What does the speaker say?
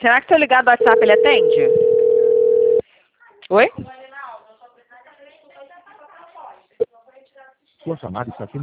Será que se eu ligar do WhatsApp ele atende? Oi? Sua chamada está sendo